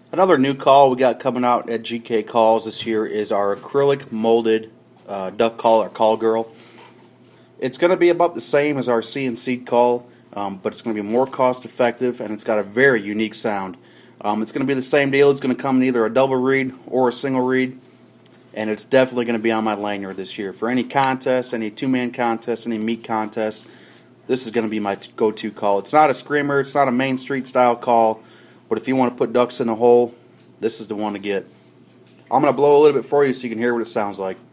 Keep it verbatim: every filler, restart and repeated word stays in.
Another new call we got coming out at G K Calls this year is our acrylic molded uh, duck call or call girl. It's going to be about the same as our C N C call, um, but it's going to be more cost effective and it's got a very unique sound. Um, it's going to be the same deal. It's going to come in either a double reed or a single reed, and it's definitely going to be on my lanyard this year. For any contest, any two-man contest, any meet contest, this is going to be my go-to call. It's not a screamer, it's not a Main Street style call, but if you want to put ducks in a hole, this is the one to get. I'm going to blow a little bit for you so you can hear what it sounds like.